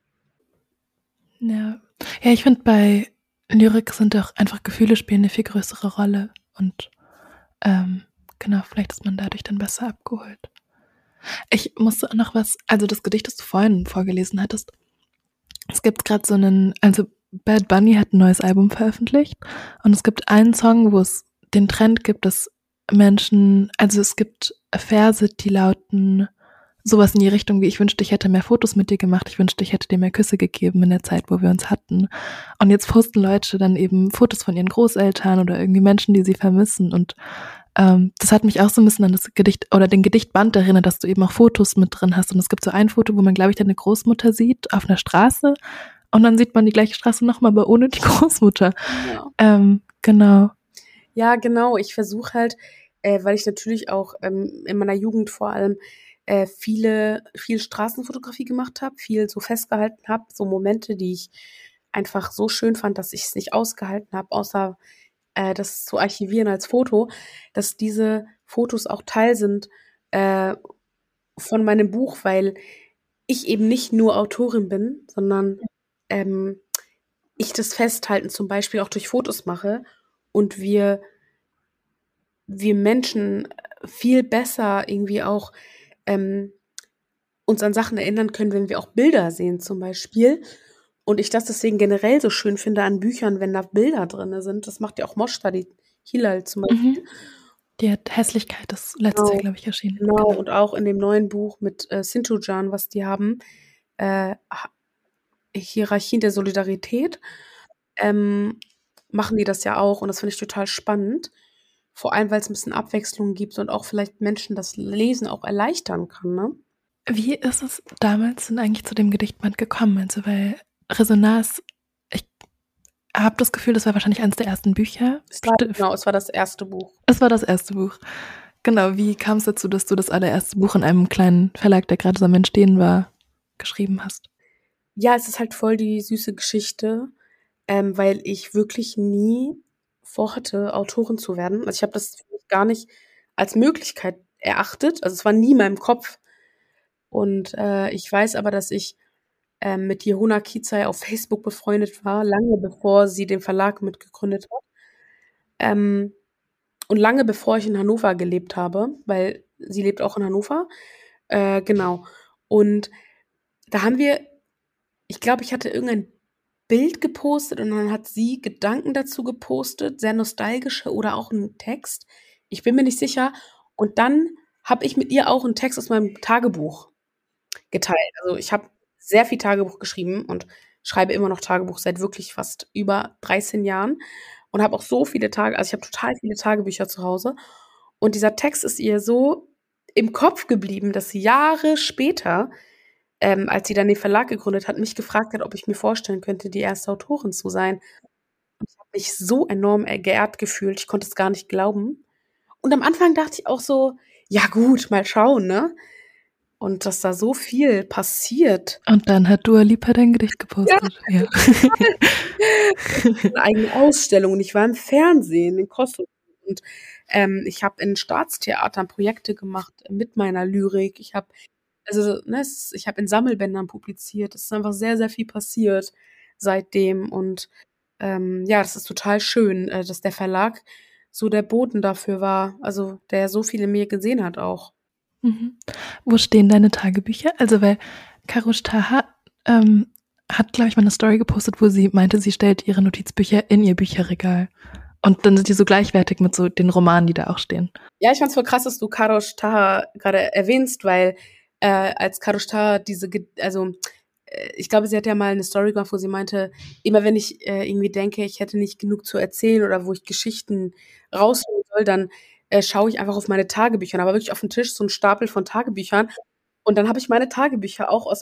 Ja, ja, ich finde, bei Lyrik sind auch einfach Gefühle spielen eine viel größere Rolle und genau, vielleicht ist man dadurch dann besser abgeholt. Ich musste noch was, also das Gedicht, das du vorhin vorgelesen hattest, es gibt gerade so also Bad Bunny hat ein neues Album veröffentlicht und es gibt einen Song, wo es den Trend gibt, dass Menschen, also es gibt Verse, die lauten sowas in die Richtung wie: Ich wünschte, ich hätte mehr Fotos mit dir gemacht, ich wünschte, ich hätte dir mehr Küsse gegeben in der Zeit, wo wir uns hatten. Und jetzt posten Leute dann eben Fotos von ihren Großeltern oder irgendwie Menschen, die sie vermissen. Und das hat mich auch so ein bisschen an das Gedicht oder den Gedichtband erinnert, dass du eben auch Fotos mit drin hast. Und es gibt so ein Foto, wo man, glaube ich, deine Großmutter sieht auf einer Straße und dann sieht man die gleiche Straße nochmal, aber ohne die Großmutter. Ja. Genau. Ja, genau. Ich versuche halt, weil ich natürlich auch in meiner Jugend vor allem viel Straßenfotografie gemacht habe, viel so festgehalten habe, so Momente, die ich einfach so schön fand, dass ich es nicht ausgehalten habe, außer das zu archivieren als Foto, dass diese Fotos auch Teil sind von meinem Buch, weil ich eben nicht nur Autorin bin, sondern ich das Festhalten zum Beispiel auch durch Fotos mache und wir Menschen viel besser irgendwie auch uns an Sachen erinnern können, wenn wir auch Bilder sehen zum Beispiel. Und ich das deswegen generell so schön finde an Büchern, wenn da Bilder drin sind. Das macht ja auch Moschta, Hilal zum Beispiel. Die hat Hässlichkeit, das letztes Jahr, glaube ich, erschienen. Genau. Und auch in dem neuen Buch mit Sintujan, was die haben, Hierarchien der Solidarität, machen die das ja auch. Und das finde ich total spannend. Vor allem, weil es ein bisschen Abwechslung gibt und auch vielleicht Menschen das Lesen auch erleichtern kann, ne? Wie ist es damals denn eigentlich zu dem Gedichtband gekommen? Also, weil Resonanz, ich habe das Gefühl, das war wahrscheinlich eines der ersten Bücher. Genau, es war das erste Buch. Es war das erste Buch. Genau, wie kam es dazu, dass du das allererste Buch in einem kleinen Verlag, der gerade so am Entstehen war, geschrieben hast? Ja, es ist halt voll die süße Geschichte, weil ich wirklich nie vorhatte, Autorin zu werden. Also, ich habe das für mich gar nicht als Möglichkeit erachtet. Also, es war nie in meinem Kopf. Und ich weiß aber, dass ich mit Yehona Kizai auf Facebook befreundet war, lange bevor sie den Verlag mitgegründet hat. Und lange bevor ich in Hannover gelebt habe, weil sie lebt auch in Hannover. Genau. Und da haben wir, ich glaube, ich hatte irgendein Bild gepostet und dann hat sie Gedanken dazu gepostet, sehr nostalgische oder auch 'n Text. Ich bin mir nicht sicher. Und dann habe ich mit ihr auch 'n Text aus meinem Tagebuch geteilt. Also, ich habe sehr viel Tagebuch geschrieben und schreibe immer noch Tagebuch seit wirklich fast über 13 Jahren und habe auch so viele also, ich habe total viele Tagebücher zu Hause. Und dieser Text ist ihr so im Kopf geblieben, dass sie Jahre später, als sie dann den Verlag gegründet hat, mich gefragt hat, ob ich mir vorstellen könnte, die erste Autorin zu sein. Und ich habe mich so enorm geehrt gefühlt. Ich konnte es gar nicht glauben. Und am Anfang dachte ich auch so: „Ja gut, mal schauen, ne?“ Und dass da so viel passiert. Und dann hat Dua Lipa dein Gedicht gepostet. Ja. Eine eigene Ausstellung und ich war im Fernsehen in Kosovo und ich habe in Staatstheatern Projekte gemacht mit meiner Lyrik. Ich habe ich habe in Sammelbändern publiziert. Es ist einfach sehr, sehr viel passiert seitdem und ja, das ist total schön, dass der Verlag so der Boden dafür war, also der so viel in mir gesehen hat auch. Wo stehen deine Tagebücher? Also, weil Karush Taha hat, glaube ich, mal eine Story gepostet, wo sie meinte, sie stellt ihre Notizbücher in ihr Bücherregal. Und dann sind die so gleichwertig mit so den Romanen, die da auch stehen. Ja, ich fand's voll krass, dass du Karush Taha gerade erwähnst, weil als Karush Taha ich glaube, sie hat ja mal eine Story gemacht, wo sie meinte, immer wenn ich irgendwie denke, ich hätte nicht genug zu erzählen oder wo ich Geschichten rausholen soll, dann schaue ich einfach auf meine Tagebücher. Da war wirklich auf dem Tisch so ein Stapel von Tagebüchern. Und dann habe ich meine Tagebücher auch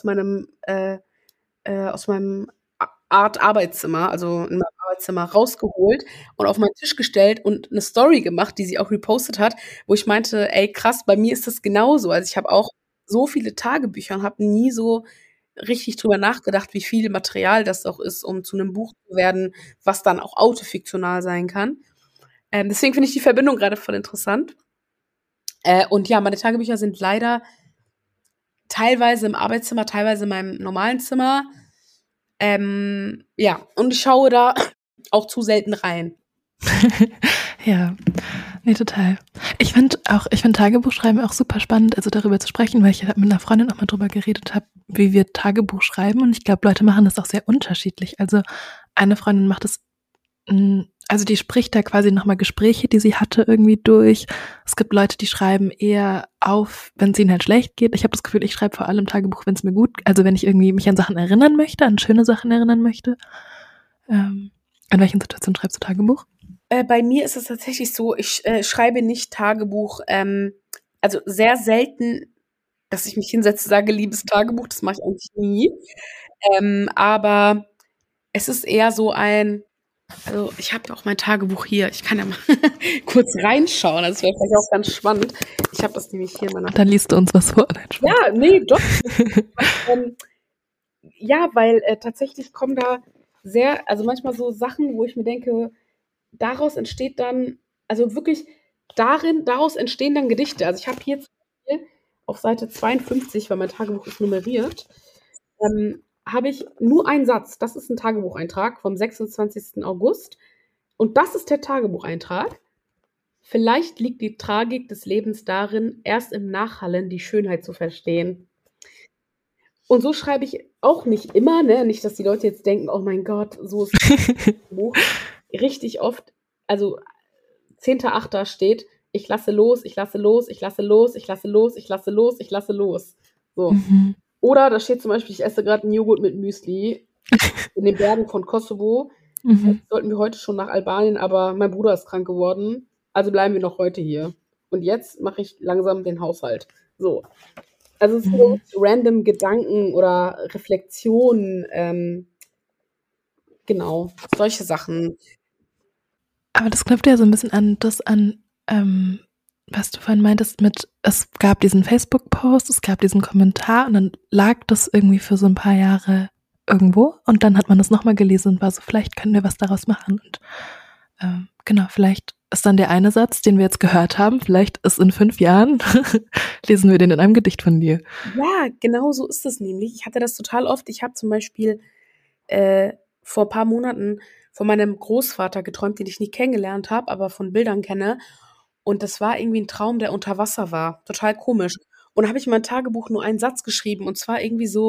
aus meinem Art Arbeitszimmer, also in meinem Arbeitszimmer rausgeholt und auf meinen Tisch gestellt und eine Story gemacht, die sie auch repostet hat, wo ich meinte: „Ey, krass, bei mir ist das genauso.“ Also, ich habe auch so viele Tagebücher und habe nie so richtig drüber nachgedacht, wie viel Material das auch ist, um zu 'nem Buch zu werden, was dann auch autofiktional sein kann. Deswegen finde ich die Verbindung grade voll interessant. Und ja, meine Tagebücher sind leider teilweise im Arbeitszimmer, teilweise in meinem normalen Zimmer. Ja, und ich schaue da auch zu selten rein. Ja, nee, total. Ich finde Tagebuchschreiben auch super spannend, also darüber zu sprechen, weil ich mit einer Freundin auch mal drüber geredet habe, wie wir Tagebuch schreiben. Und ich glaube, Leute machen das auch sehr unterschiedlich. Also eine Freundin macht es, also die spricht da quasi nochmal Gespräche, die sie hatte, irgendwie durch. Es gibt Leute, die schreiben eher auf, wenn es ihnen halt schlecht geht. Ich habe das Gefühl, ich schreibe vor allem Tagebuch, wenn es mir gut, also wenn ich irgendwie mich an Sachen erinnern möchte, an schöne Sachen erinnern möchte. An welchen Situationen schreibst du Tagebuch? Bei mir ist es tatsächlich so, ich schreibe nicht Tagebuch, also sehr selten, dass ich mich hinsetze und sage, liebes Tagebuch, das mache ich eigentlich nie. Aber es ist eher so also ich habe ja auch mein Tagebuch hier, ich kann ja mal kurz reinschauen, das wäre vielleicht auch ganz spannend. Ich habe das nämlich hier in meiner... Dann liest du uns was vor. Ja, nee, doch. Ja, weil tatsächlich kommen da also manchmal so Sachen, wo ich mir denke, daraus entsteht dann, also wirklich daraus entstehen dann Gedichte. Also ich habe hier zum Beispiel auf Seite 52, weil mein Tagebuch ist nummeriert, habe ich nur einen Satz. Das ist ein Tagebucheintrag vom 26. August. Und das ist der Tagebucheintrag. Vielleicht liegt die Tragik des Lebens darin, erst im Nachhallen die Schönheit zu verstehen. Und so schreibe ich auch nicht immer, ne? Nicht, dass die Leute jetzt denken, oh mein Gott, so ist das Buch. Richtig oft, also 10.8. steht, ich lasse los, ich lasse los, ich lasse los, ich lasse los, ich lasse los, ich lasse los. So. Mhm. Oder da steht zum Beispiel, ich esse gerade einen Joghurt mit Müsli in den Bergen von Kosovo. Sollten wir heute schon nach Albanien, aber mein Bruder ist krank geworden, also bleiben wir noch heute hier. Und jetzt mache ich langsam den Haushalt. So. Also es sind so random Gedanken oder Reflexionen, genau, solche Sachen. Aber das knüpft ja so ein bisschen an das an, was du vorhin meintest es gab diesen Facebook-Post, es gab diesen Kommentar und dann lag das irgendwie für so ein paar Jahre irgendwo und dann hat man das nochmal gelesen und war so, vielleicht können wir was daraus machen. Und genau, vielleicht ist dann der eine Satz, den wir jetzt gehört haben, vielleicht ist in 5 Jahren, lesen wir den in einem Gedicht von dir. Ja, genau so ist es nämlich. Ich hatte das total oft. Ich habe zum Beispiel vor ein paar Monaten von meinem Großvater geträumt, den ich nie kennengelernt habe, aber von Bildern kenne. Und das war irgendwie ein Traum, der unter Wasser war. Total komisch. Und da habe ich in mein Tagebuch nur einen Satz geschrieben. Und zwar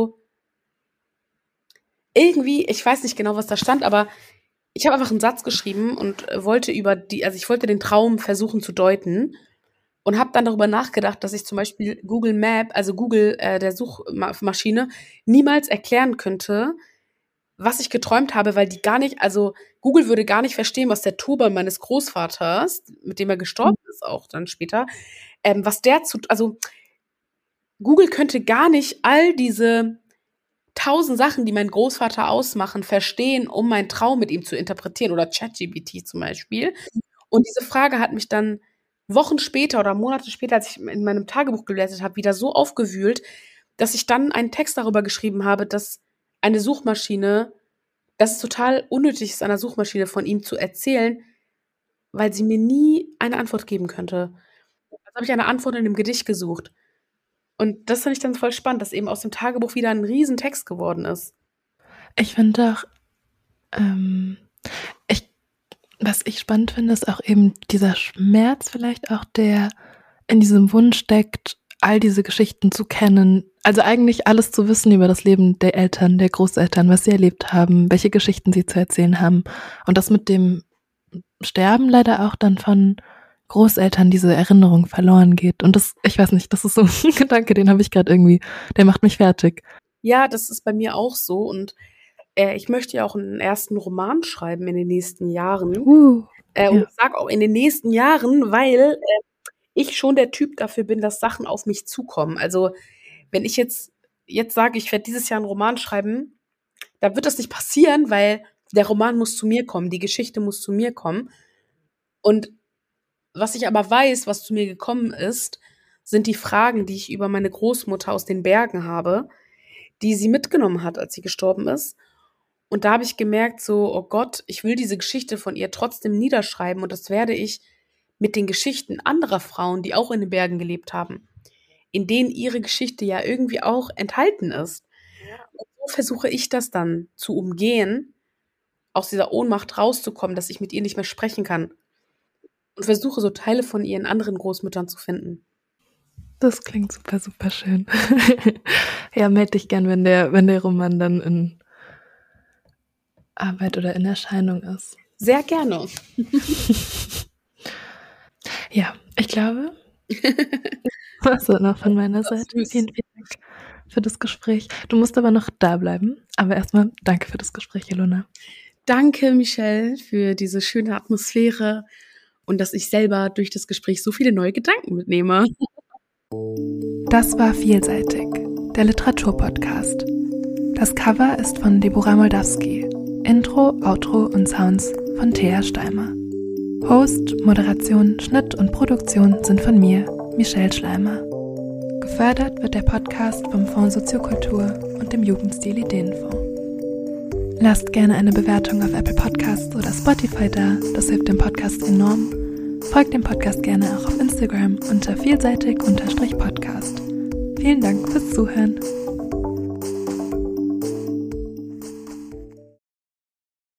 irgendwie, ich weiß nicht genau, was da stand, aber ich habe einfach einen Satz geschrieben und wollte also ich wollte den Traum versuchen zu deuten und habe dann darüber nachgedacht, dass ich zum Beispiel Google Map, also Google, der Suchmaschine, niemals erklären könnte, was ich geträumt habe, weil die gar nicht, also Google würde gar nicht verstehen, was der Turban meines Großvaters, mit dem er gestorben ist, auch dann später, also Google könnte gar nicht all diese 1000 Sachen, die meinen Großvater ausmachen, verstehen, um meinen Traum mit ihm zu interpretieren oder ChatGPT zum Beispiel. Und diese Frage hat mich dann Wochen später oder Monate später, als ich in meinem Tagebuch geblättert habe, wieder so aufgewühlt, dass ich dann einen Text darüber geschrieben habe, dass es total unnötig ist, einer Suchmaschine von ihm zu erzählen, weil sie mir nie eine Antwort geben könnte. Also habe ich eine Antwort in dem Gedicht gesucht. Und das fand ich dann voll spannend, dass eben aus dem Tagebuch wieder ein Riesentext geworden ist. Ich finde auch, was ich spannend finde, ist auch eben dieser Schmerz vielleicht auch, der in diesem Wunsch steckt, all diese Geschichten zu kennen. Also eigentlich alles zu wissen über das Leben der Eltern, der Großeltern, was sie erlebt haben, welche Geschichten sie zu erzählen haben. Und das mit dem Sterben leider auch dann von Großeltern diese Erinnerung verloren geht. Und das, ich weiß nicht, das ist so ein Gedanke, den habe ich gerade irgendwie, der macht mich fertig. Ja, das ist bei mir auch so. Und ich möchte ja auch einen ersten Roman schreiben in den nächsten Jahren. Und ich sage auch in den nächsten Jahren, weil ich schon der Typ dafür bin, dass Sachen auf mich zukommen. Also wenn ich jetzt sage, ich werde dieses Jahr einen Roman schreiben, da wird das nicht passieren, weil der Roman muss zu mir kommen, die Geschichte muss zu mir kommen. Und was ich aber weiß, was zu mir gekommen ist, sind die Fragen, die ich über meine Großmutter aus den Bergen habe, die sie mitgenommen hat, als sie gestorben ist. Und da habe ich gemerkt, so, oh Gott, ich will diese Geschichte von ihr trotzdem niederschreiben und das werde ich mit den Geschichten anderer Frauen, die auch in den Bergen gelebt haben, in denen ihre Geschichte ja irgendwie auch enthalten ist. Und so versuche ich das dann zu umgehen, aus dieser Ohnmacht rauszukommen, dass ich mit ihr nicht mehr sprechen kann. Und versuche so Teile von ihren anderen Großmüttern zu finden. Das klingt super, super schön. Ja, melde dich gern, wenn der Roman dann in Arbeit oder in Erscheinung ist. Sehr gerne. Ja, ich glaube, das war noch von meiner Seite. Vielen, vielen Dank für das Gespräch. Du musst aber noch da bleiben. Aber erstmal danke für das Gespräch, Ilona. Danke, Michelle, für diese schöne Atmosphäre und dass ich selber durch das Gespräch so viele neue Gedanken mitnehme. Das war Vielseitig, der Literaturpodcast. Das Cover ist von Deborah Moldawski. Intro, Outro und Sounds von Thea Steimer. Host, Moderation, Schnitt und Produktion sind von mir, Michelle Schleimer. Gefördert wird der Podcast vom Fonds Soziokultur und dem Jugendstil Ideenfonds. Lasst gerne eine Bewertung auf Apple Podcasts oder Spotify da, das hilft dem Podcast enorm. Folgt dem Podcast gerne auch auf Instagram unter vielseitig_podcast. Vielen Dank fürs Zuhören.